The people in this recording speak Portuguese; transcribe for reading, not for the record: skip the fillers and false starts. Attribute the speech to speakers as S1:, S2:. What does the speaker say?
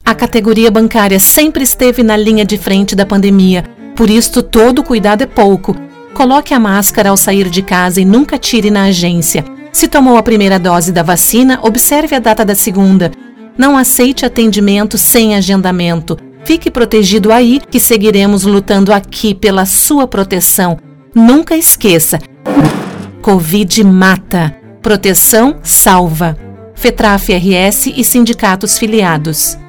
S1: A categoria bancária sempre esteve na linha de frente da pandemia, por isto todo cuidado é pouco. Coloque a máscara ao sair de casa e nunca tire na agência. Se tomou a primeira dose da vacina, observe a data da segunda. Não aceite atendimento sem agendamento. Fique protegido aí, que seguiremos lutando aqui pela sua proteção. Nunca esqueça, Covid mata. Proteção salva. FETRAF-RS e sindicatos filiados.